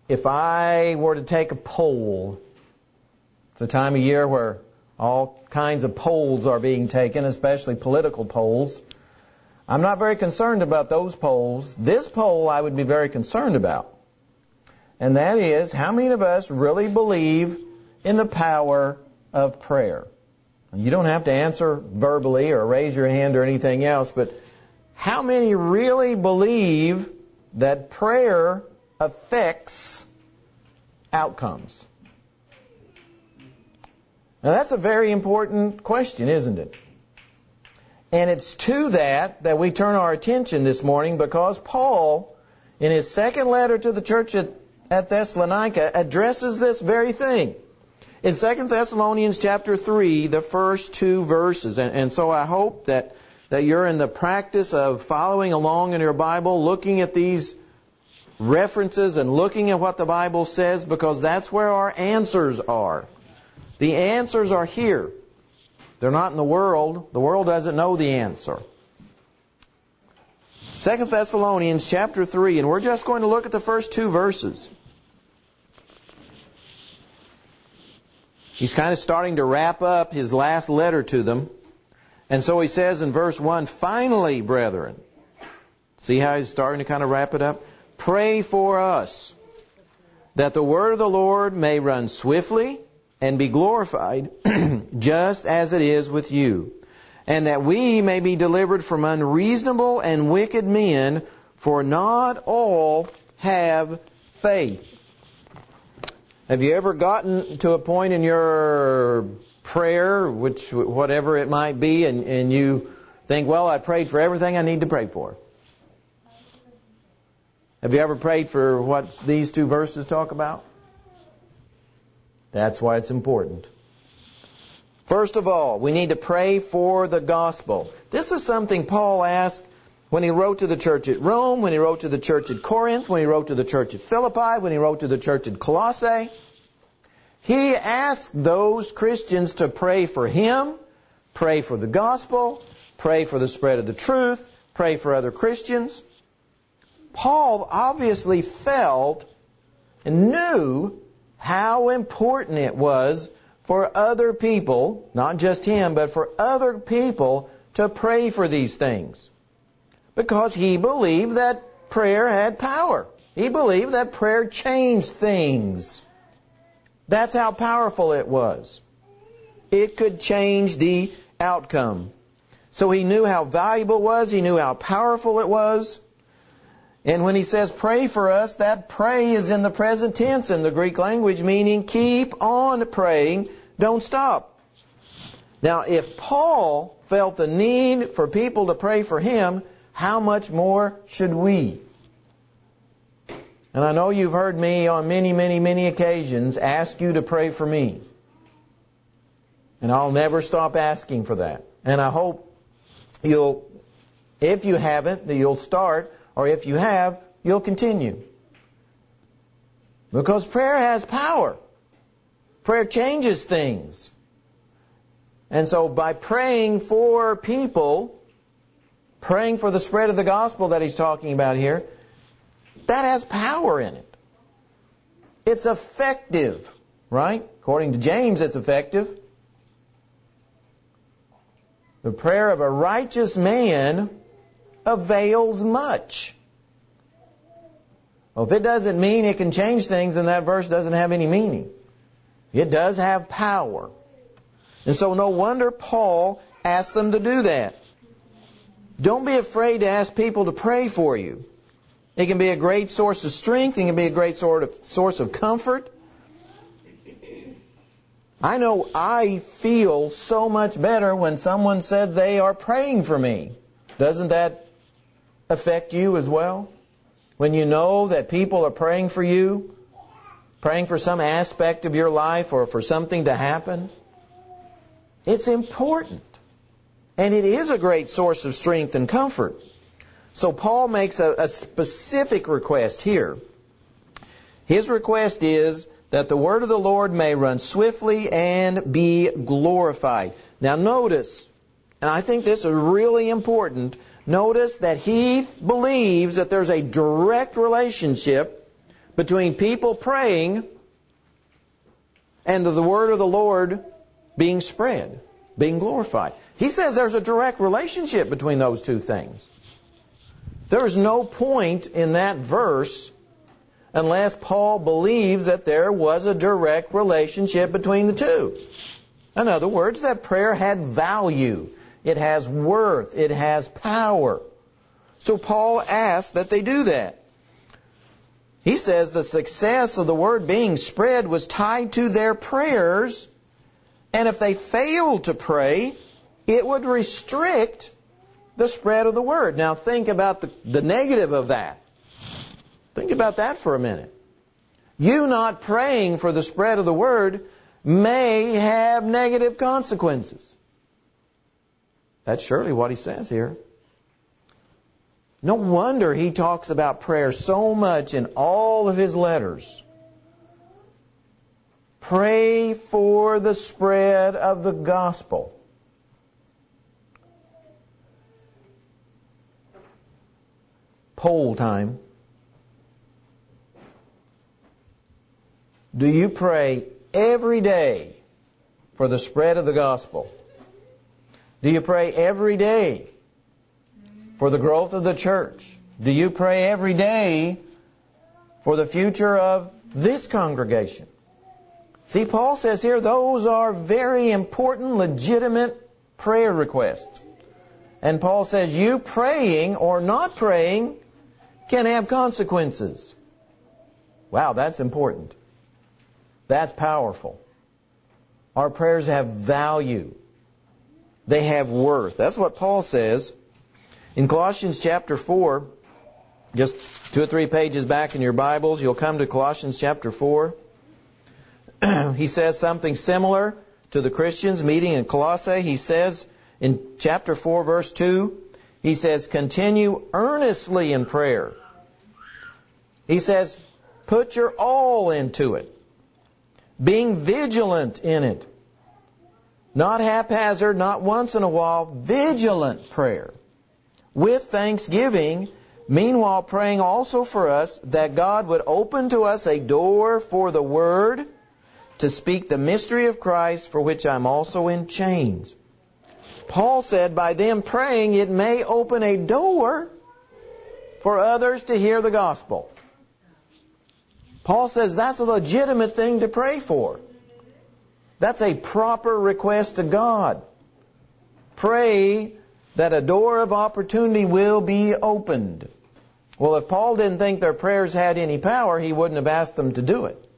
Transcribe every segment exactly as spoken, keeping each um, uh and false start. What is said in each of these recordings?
if I were to take a poll, it's a time of year where all kinds of polls are being taken, especially political polls. I'm not very concerned about those polls. This poll I would be very concerned about. And that is, how many of us really believe in the power of prayer? You don't have to answer verbally or raise your hand or anything else, but how many really believe that prayer affects outcomes? Now that's a very important question, isn't it? And it's to that that we turn our attention this morning, because Paul, in his second letter to the church at, at Thessalonica, addresses this very thing. In Second Thessalonians chapter three, the first two verses, and, and so I hope that, that you're in the practice of following along in your Bible, looking at these references and looking at what the Bible says, because that's where our answers are. The answers are here. They're not in the world. The world doesn't know the answer. Second Thessalonians chapter three, and we're just going to look at the first two verses. He's kind of starting to wrap up his last letter to them. And so he says in verse one, "Finally, brethren," see how he's starting to kind of wrap it up? "Pray for us, that the word of the Lord may run swiftly and be glorified, just as it is with you, and that we may be delivered from unreasonable and wicked men, for not all have faith." Have you ever gotten to a point in your prayer, which whatever it might be, and, and you think, well, I prayed for everything I need to pray for? Have you ever prayed for what these two verses talk about? That's why it's important. First of all, we need to pray for the gospel. This is something Paul asked when he wrote to the church at Rome, when he wrote to the church at Corinth, when he wrote to the church at Philippi, when he wrote to the church at Colossae. He asked those Christians to pray for him, pray for the gospel, pray for the spread of the truth, pray for other Christians. Paul obviously felt and knew how important it was for other people, not just him, but for other people to pray for these things. Because he believed that prayer had power. He believed that prayer changed things. That's how powerful it was. It could change the outcome. So he knew how valuable it was. He knew how powerful it was. And when he says pray for us, that pray is in the present tense in the Greek language, meaning keep on praying, don't stop. Now, if Paul felt the need for people to pray for him, how much more should we? And I know you've heard me on many, many, many occasions ask you to pray for me. And I'll never stop asking for that. And I hope you'll, if you haven't, that you'll start, or if you have, you'll continue. Because prayer has power. Prayer changes things. And so by praying for people, praying for the spread of the gospel that he's talking about here, that has power in it. It's effective, right? According to James, it's effective. The prayer of a righteous man avails much. Well, if it doesn't mean it can change things, then that verse doesn't have any meaning. It does have power. And so no wonder Paul asked them to do that. Don't be afraid to ask people to pray for you. It can be a great source of strength. It can be a great sort of source of comfort. I know I feel so much better when someone said they are praying for me. Doesn't that affect you as well? When you know that people are praying for you, praying for some aspect of your life or for something to happen, it's important. And it is a great source of strength and comfort. So Paul makes a, a specific request here. His request is that the word of the Lord may run swiftly and be glorified. Now notice, and I think this is really important, notice that he believes that there's a direct relationship between people praying and the word of the Lord being spread, being glorified. He says there's a direct relationship between those two things. There is no point in that verse unless Paul believes that there was a direct relationship between the two. In other words, that prayer had value. It has worth. It has power. So Paul asks that they do that. He says the success of the word being spread was tied to their prayers, and if they failed to pray, it would restrict the spread of the word. Now think about the, the negative of that. Think about that for a minute. You not praying for the spread of the word may have negative consequences. That's surely what he says here. No wonder he talks about prayer so much in all of his letters. Pray for the spread of the gospel. Poll time. Do you pray every day for the spread of the gospel? Do you pray every day for the growth of the church? Do you pray every day for the future of this congregation? See, Paul says here those are very important, legitimate prayer requests. And Paul says you praying or not praying can have consequences. Wow, that's important. That's powerful. Our prayers have value. They have worth. That's what Paul says. In Colossians chapter four, just two or three pages back in your Bibles, you'll come to Colossians chapter four. He says something similar to the Christians meeting in Colossae. He says in chapter four, verse two, he says, continue earnestly in prayer. He says, put your all into it, being vigilant in it. Not haphazard, not once in a while, vigilant prayer. With thanksgiving, meanwhile praying also for us that God would open to us a door for the Word to speak the mystery of Christ, for which I'm also in chains. Paul said by them praying it may open a door for others to hear the gospel. Paul says that's a legitimate thing to pray for. That's a proper request to God. Pray that a door of opportunity will be opened. Well, if Paul didn't think their prayers had any power, he wouldn't have asked them to do it.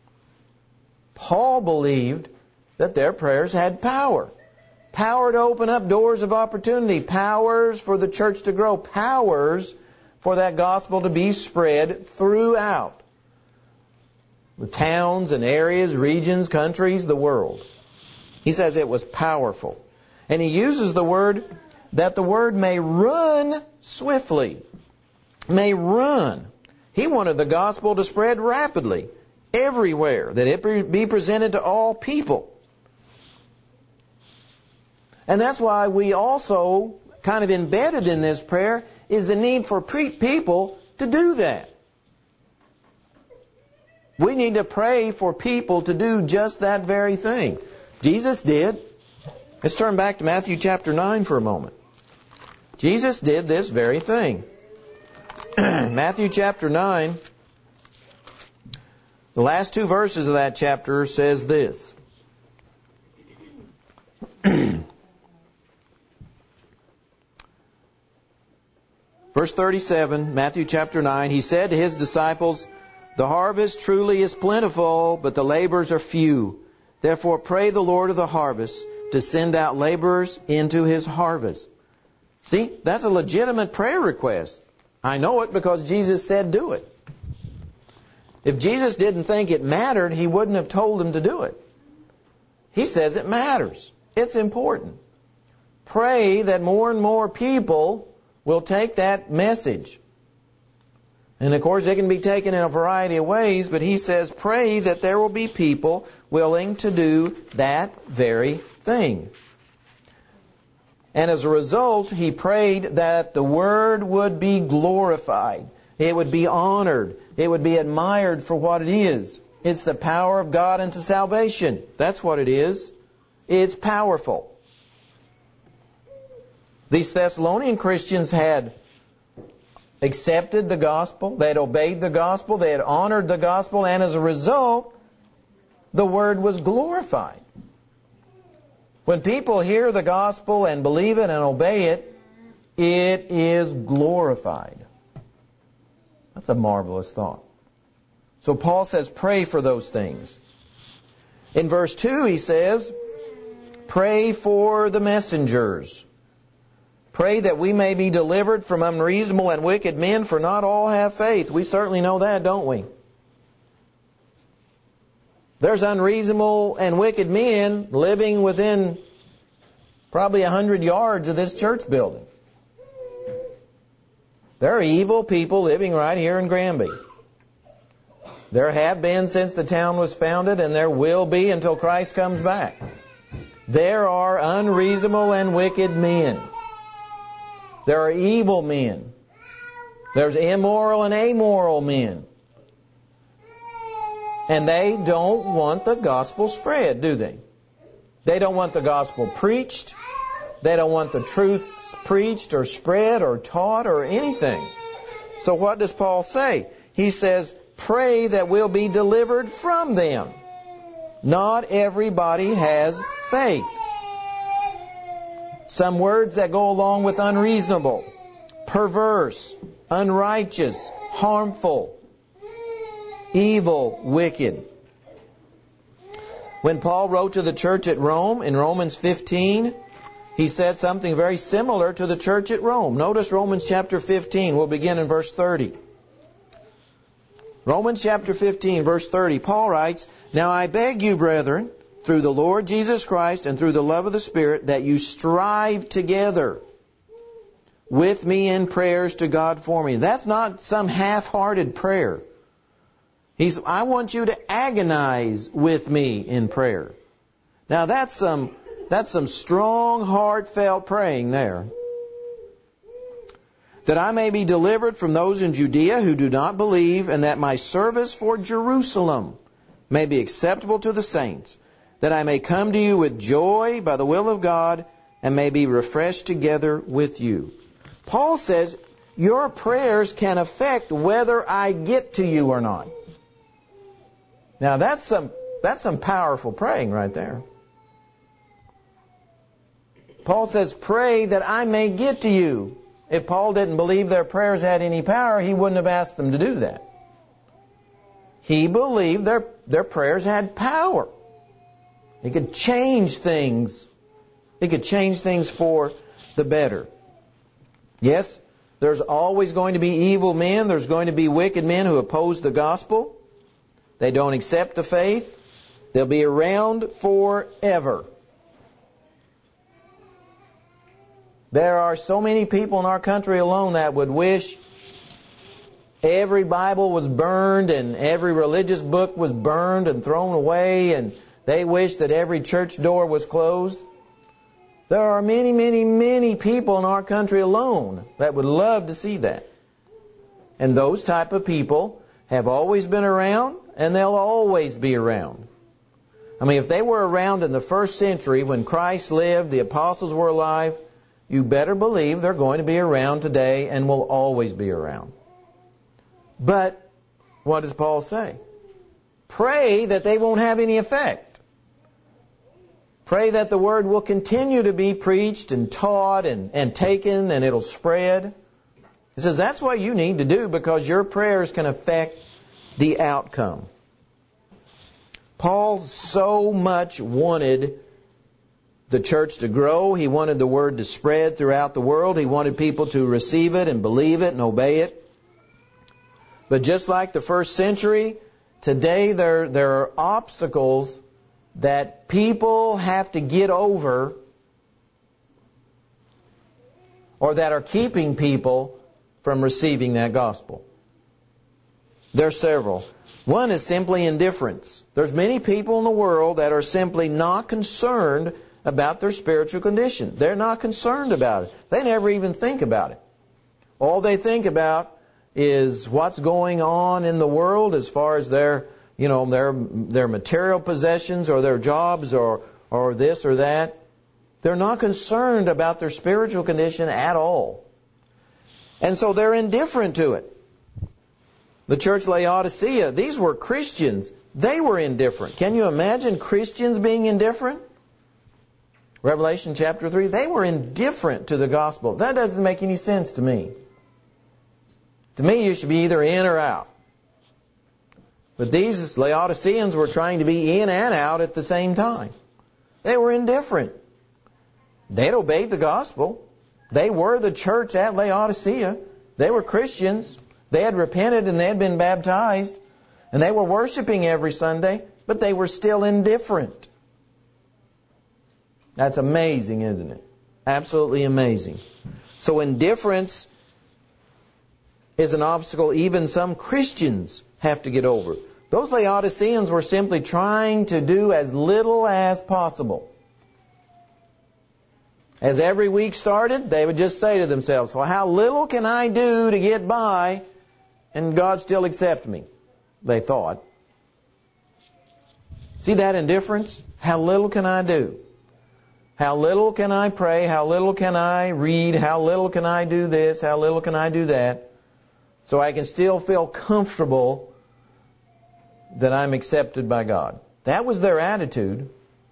Paul believed that their prayers had power. Power to open up doors of opportunity. Powers for the church to grow. Powers for that gospel to be spread throughout the towns and areas, regions, countries, the world. He says it was powerful. And he uses the word that the word may run swiftly. May run. He wanted the gospel to spread rapidly, everywhere, that it be presented to all people. And that's why we also, kind of embedded in this prayer, is the need for pre- people to do that. We need to pray for people to do just that very thing. Jesus did. Let's turn back to Matthew chapter nine for a moment. Jesus did this very thing. Matthew chapter nine, the last two verses of that chapter says this. Verse thirty-seven, Matthew chapter nine, he said to his disciples, the harvest truly is plentiful, but the laborers are few. Therefore pray the Lord of the harvest to send out laborers into his harvest. See, that's a legitimate prayer request. I know it because Jesus said do it. If Jesus didn't think it mattered, he wouldn't have told them to do it. He says it matters. It's important. Pray that more and more people will take that message. And of course, it can be taken in a variety of ways, but he says, pray that there will be people willing to do that very thing. And as a result, he prayed that the Word would be glorified. It would be honored. It would be admired for what it is. It's the power of God unto salvation. That's what it is. It's powerful. These Thessalonian Christians had accepted the gospel. They had obeyed the gospel. They had honored the gospel. And as a result, the word was glorified. When people hear the gospel and believe it and obey it, it is glorified. That's a marvelous thought. So Paul says, pray for those things. In verse two, he says, pray for the messengers. Pray that we may be delivered from unreasonable and wicked men, for not all have faith. We certainly know that, don't we? There's unreasonable and wicked men living within probably a hundred yards of this church building. There are evil people living right here in Granby. There have been since the town was founded, and there will be until Christ comes back. There are unreasonable and wicked men. There are evil men. There's immoral and amoral men. And they don't want the gospel spread, do they? They don't want the gospel preached. They don't want the truth preached or spread or taught or anything. So what does Paul say? He says, pray that we'll be delivered from them. Not everybody has faith. Some words that go along with unreasonable, perverse, unrighteous, harmful, evil, wicked. When Paul wrote to the church at Rome in Romans fifteen, he said something very similar to the church at Rome. Notice Romans chapter fifteen. We'll begin in verse thirty. Romans chapter fifteen, verse thirty. Paul writes, now I beg you, brethren, through the Lord Jesus Christ and through the love of the Spirit, that you strive together with me in prayers to God for me. That's not some half-hearted prayer. He's, I want you to agonize with me in prayer. Now that's some, that's some strong, heartfelt praying there. That I may be delivered from those in Judea who do not believe, and that my service for Jerusalem may be acceptable to the saints, that I may come to you with joy by the will of God, and may be refreshed together with you. Paul says, your prayers can affect whether I get to you or not. Now that's some, that's some powerful praying right there. Paul says, pray that I may get to you. If Paul didn't believe their prayers had any power, he wouldn't have asked them to do that. He believed their, their prayers had power. It could change things. It could change things for the better. Yes, there's always going to be evil men. There's going to be wicked men who oppose the gospel. They don't accept the faith. They'll be around forever. There are so many people in our country alone that would wish every Bible was burned and every religious book was burned and thrown away, and they wish that every church door was closed. There are many, many, many people in our country alone that would love to see that. And those type of people have always been around, and they'll always be around. I mean, if they were around in the first century when Christ lived, the apostles were alive, you better believe they're going to be around today and will always be around. But what does Paul say? Pray that they won't have any effect. Pray that the word will continue to be preached and taught and, and taken, and it'll spread. He says that's what you need to do, because your prayers can affect the outcome. Paul so much wanted the church to grow. He wanted the word to spread throughout the world. He wanted people to receive it and believe it and obey it. But just like the first century, today there, there are obstacles that people have to get over, or that are keeping people from receiving that gospel. There are several. One is simply indifference. There's many people in the world that are simply not concerned about their spiritual condition. They're not concerned about it. They never even think about it. All they think about is what's going on in the world as far as their, you know, their their material possessions or their jobs or or this or that. They're not concerned about their spiritual condition at all. And so they're indifferent to it. The church Laodicea, these were Christians. They were indifferent. Can you imagine Christians being indifferent? Revelation chapter three, they were indifferent to the gospel. That doesn't make any sense to me. To me, you should be either in or out. But these Laodiceans were trying to be in and out at the same time. They were indifferent. They'd obeyed the gospel. They were the church at Laodicea. They were Christians. They had repented and they had been baptized. And they were worshiping every Sunday, but they were still indifferent. That's amazing, isn't it? Absolutely amazing. So indifference is an obstacle even some Christians have to get over. Those Laodiceans were simply trying to do as little as possible. As every week started, they would just say to themselves, well, how little can I do to get by and God still accept me? They thought. See that indifference? How little can I do? How little can I pray? How little can I read? How little can I do this? How little can I do that? So I can still feel comfortable that I'm accepted by God. That was their attitude.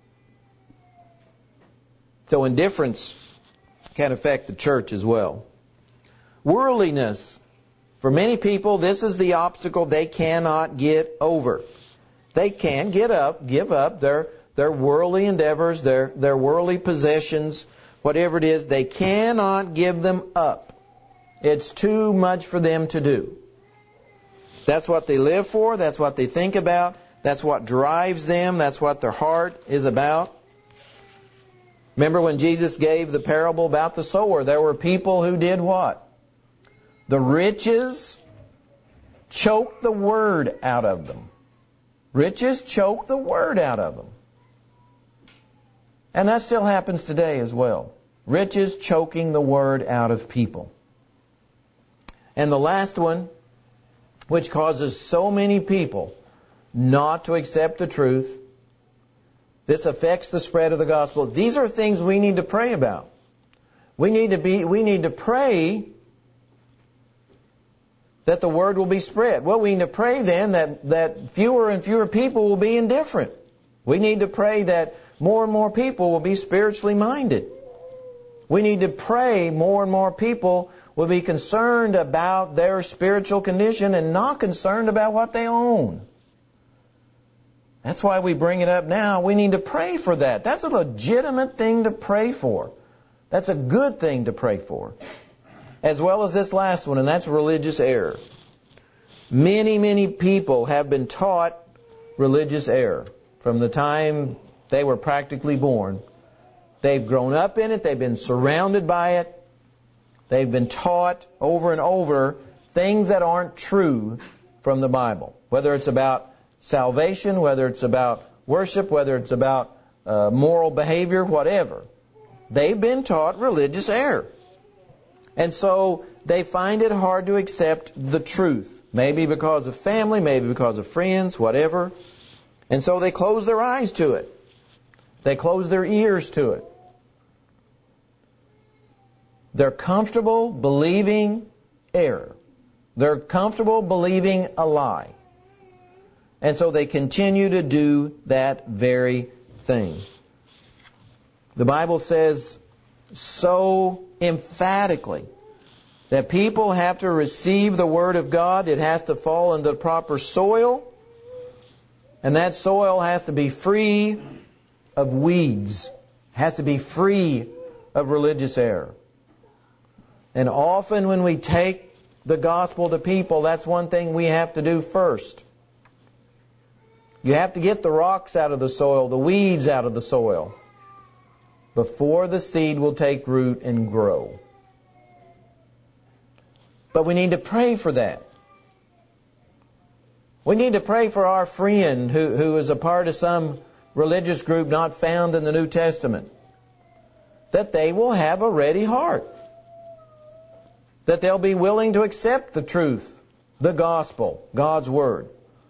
So indifference can affect the church as well. Worldliness. For many people, this is the obstacle they cannot get over. They can get up, give up their, their worldly endeavors, their, their worldly possessions, whatever it is. They cannot give them up. It's too much for them to do. That's what they live for. That's what they think about. That's what drives them. That's what their heart is about. Remember when Jesus gave the parable about the sower, there were people who did what? The riches choked the word out of them. Riches choke the word out of them. And that still happens today as well. Riches choking the word out of people. And the last one, which causes so many people not to accept the truth, this affects the spread of the gospel. These are things we need to pray about. We need to be, we need to pray that the word will be spread. Well, we need to pray then that, that fewer and fewer people will be indifferent. We need to pray that more and more people will be spiritually minded. We need to pray more and more people will be concerned about their spiritual condition and not concerned about what they own. That's why we bring it up now. We need to pray for that. That's a legitimate thing to pray for. That's a good thing to pray for. As well as this last one, and that's religious error. Many, many people have been taught religious error from the time they were practically born. They've grown up in it. They've been surrounded by it. They've been taught over and over things that aren't true from the Bible. Whether it's about salvation, whether it's about worship, whether it's about uh, moral behavior, whatever. They've been taught religious error. And so they find it hard to accept the truth. Maybe because of family, maybe because of friends, whatever. And so they close their eyes to it. They close their ears to it. They're comfortable believing error. They're comfortable believing a lie. And so they continue to do that very thing. The Bible says so emphatically that people have to receive the Word of God. It has to fall in the proper soil. And that soil has to be free of weeds. Has to be free of religious error. And often when we take the gospel to people, that's one thing we have to do first. You have to get the rocks out of the soil, the weeds out of the soil, before the seed will take root and grow. But we need to pray for that. We need to pray for our friend who, who is a part of some religious group not found in the New Testament, that they will have a ready heart, that they'll be willing to accept the truth the gospel, God's Word.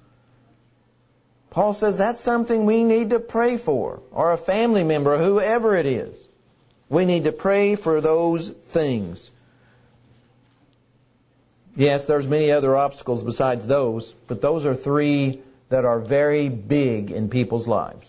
Paul says that's something we need to pray for, or a family member, whoever it is. We need to pray for those things. Yes, there's many other obstacles besides those, but those are three that are very big in people's lives.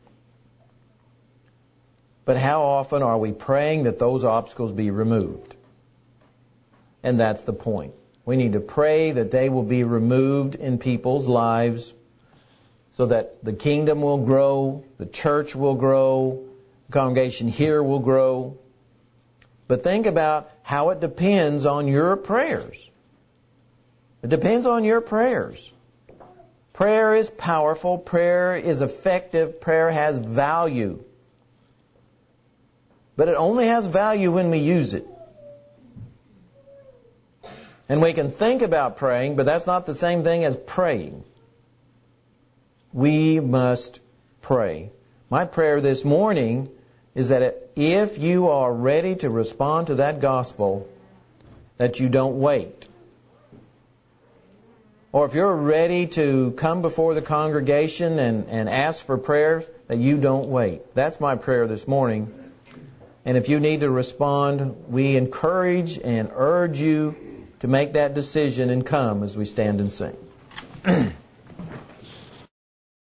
But how often are we praying that those obstacles be removed? And that's the point. We need to pray that they will be removed in people's lives so that the kingdom will grow, the church will grow, the congregation here will grow. But think about how it depends on your prayers. It depends on your prayers. Prayer is powerful. Prayer is effective. Prayer has value. But it only has value when we use it. And we can think about praying, but that's not the same thing as praying. We must pray. My prayer this morning is that if you are ready to respond to that gospel, that you don't wait. Or if you're ready to come before the congregation and, and ask for prayers, that you don't wait. That's my prayer this morning. And if you need to respond, we encourage and urge you to make that decision and come as we stand and sing.